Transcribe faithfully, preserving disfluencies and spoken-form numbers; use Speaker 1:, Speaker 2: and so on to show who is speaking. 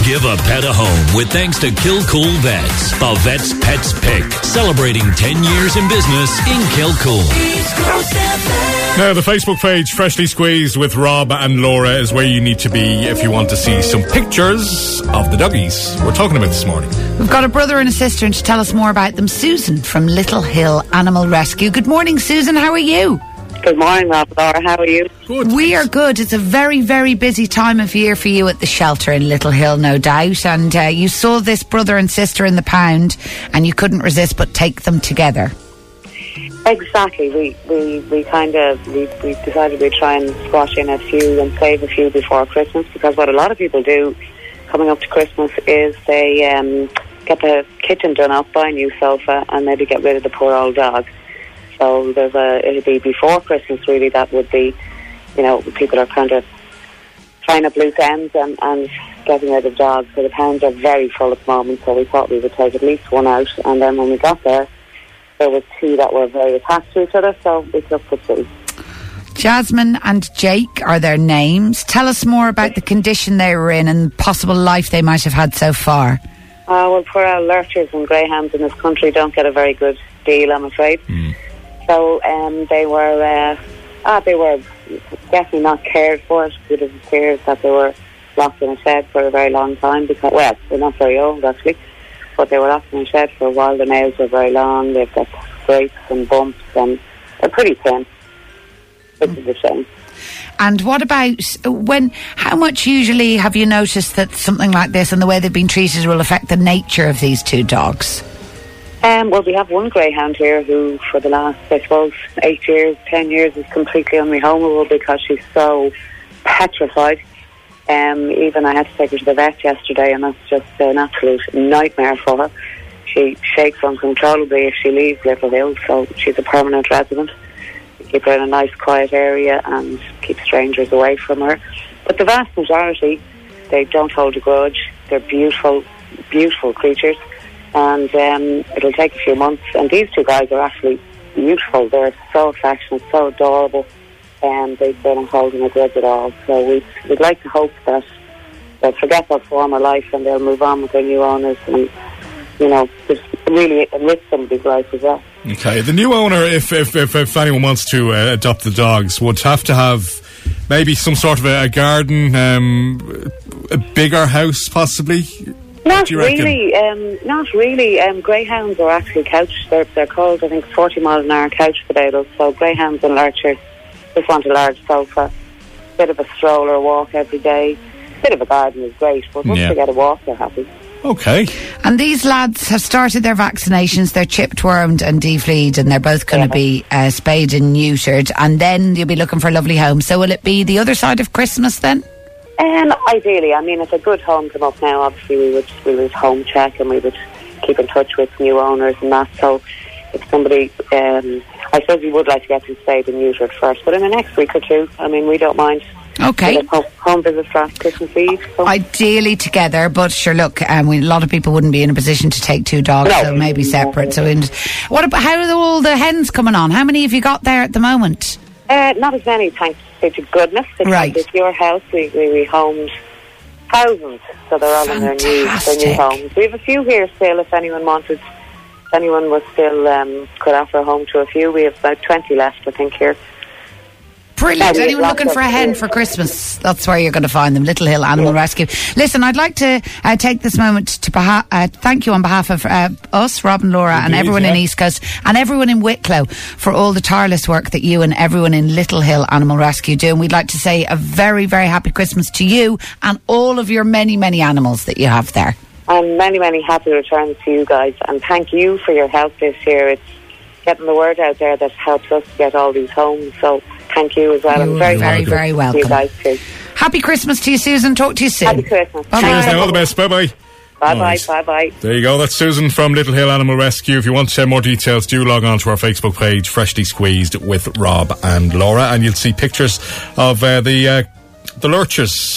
Speaker 1: Give a pet a home with thanks to Kilcool Vets. The Vets Pets Pick. Celebrating ten years in business in Kilcool.
Speaker 2: Now, the Facebook page, Freshly Squeezed with Rob and Laura, is where you need to be if you want to see some pictures of the doggies we're talking about this morning.
Speaker 3: We've got a brother and a sister, and to tell us more about them, Susan from Little Hill Animal Rescue. Good morning, Susan. How are you?
Speaker 4: Good morning, Rob. Laura, how are you?
Speaker 2: Good.
Speaker 3: We are good. It's a very, very busy time of year for you at the shelter in Little Hill, no doubt. And uh, you saw this brother and sister in the pound, and you couldn't resist but take them together.
Speaker 4: Exactly. We we, we kind of we, we decided we'd try and squash in a few and save a few before Christmas, because what a lot of people do coming up to Christmas is they um, get the kitchen done up, buy a new sofa, and maybe get rid of the poor old dog. So there's a it'll be before Christmas really that would be, you know, people are kind of tying up loose ends and, and getting rid of dogs. So the pounds are very full at the moment, so we thought we would take at least one out, and then when we got there, there was two that were very attached to each other, so we took the two.
Speaker 3: Jasmine and Jake are their names. Tell us more about the condition they were in and possible life they might have had so far.
Speaker 4: Uh, well, poor our lurchers and greyhounds in this country don't get a very good deal, I'm afraid. Mm. So um, they were uh, ah, they were definitely not cared for. It could have appeared that they were locked in a shed for a very long time, because, well, they're not very old actually, but they were locked in a shed for a while. The nails were very long, they've got scrapes and bumps, and they're pretty thin, which is a shame.
Speaker 3: And what about when, how much usually have you noticed that something like this and the way they've been treated will affect the nature of these two dogs?
Speaker 4: Um, well, we have one greyhound here who, for the last, I suppose, eight years, ten years, is completely unrehomable because she's so petrified. Um, even I had to take her to the vet yesterday, and that's just an absolute nightmare for her. She shakes uncontrollably if she leaves Little Hill, so she's a permanent resident. We keep her in a nice, quiet area and keep strangers away from her. But the vast majority, they don't hold a grudge. They're beautiful, beautiful creatures. And um, it'll take a few months. And these two guys are actually beautiful. They're so affectionate, so adorable, and they, they're not holding a grudge at all. So we'd, we'd like to hope that they'll forget their former life and they'll move on with their new owners and, you know, just really enrich somebody's life as well.
Speaker 2: Okay, the new owner, if if, if, if anyone wants to uh, adopt the dogs, would have to have maybe some sort of a, a garden, um, a bigger house possibly?
Speaker 4: Not really, um, not really. Um, greyhounds are actually couch. They're, they're called, I think, forty mile an hour couch potatoes. So greyhounds and lurchers just want a large sofa, bit of a stroll or a walk every day. Bit of a garden is great, but once
Speaker 2: yeah.
Speaker 4: they get a walk, they're happy.
Speaker 2: Okay.
Speaker 3: And these lads have started their vaccinations. They're chipped, wormed and defleed, and they're both going to yeah. be uh, spayed and neutered. And then you'll be looking for a lovely home. So will it be the other side of Christmas then?
Speaker 4: Um, ideally, I mean, if a good home came up now, obviously we would we would home check and we would keep in touch with new owners and that. So if somebody, um, I suppose we would like to get them spayed and neutered first, but in the next week or two, I mean, we don't mind.
Speaker 3: Okay.
Speaker 4: Home, home visits last Christmas Eve. So.
Speaker 3: Ideally together, but sure, look, um, we, a lot of people wouldn't be in a position to take two dogs, no. so maybe separate. No. So, in, what about how are all the hens coming on? How many have you got there at the moment?
Speaker 4: Uh, not as many, thanks to goodness. Because
Speaker 3: right.
Speaker 4: It's your house. We, we rehomed thousands, so they're all in their new, their new homes. We have a few here still. If anyone wanted, if anyone was still um, could offer a home to a few, we have about twenty left, I think, here.
Speaker 3: Brilliant. Yeah, anyone looking for a hen for Christmas, that's where you're going to find them, Little Hill Animal yeah. Rescue. Listen, I'd like to uh, take this moment to beha- uh, thank you on behalf of uh, us, Rob and Laura, Indeed, and everyone yeah. in East Coast and everyone in Wicklow for all the tireless work that you and everyone in Little Hill Animal Rescue do. And we'd like to say a very, very happy Christmas to you and all of your many, many animals that you have there.
Speaker 4: And many, many happy returns to you guys. And thank you for your help this year. It's getting the word out there that helps us get all these homes. So thank you as well.
Speaker 3: You're
Speaker 4: I'm very,
Speaker 3: very, very welcome.
Speaker 4: You guys too.
Speaker 3: Happy Christmas to you, Susan. Talk to you soon.
Speaker 4: Happy Christmas.
Speaker 3: Bye.
Speaker 2: Cheers now. All the best. Bye-bye.
Speaker 4: Bye-bye. Right. Bye-bye.
Speaker 2: There you go. That's Susan from Little Hill Animal Rescue. If you want to share more details, do log on to our Facebook page, Freshly Squeezed with Rob and Laura, and you'll see pictures of uh, the uh, the lurchers.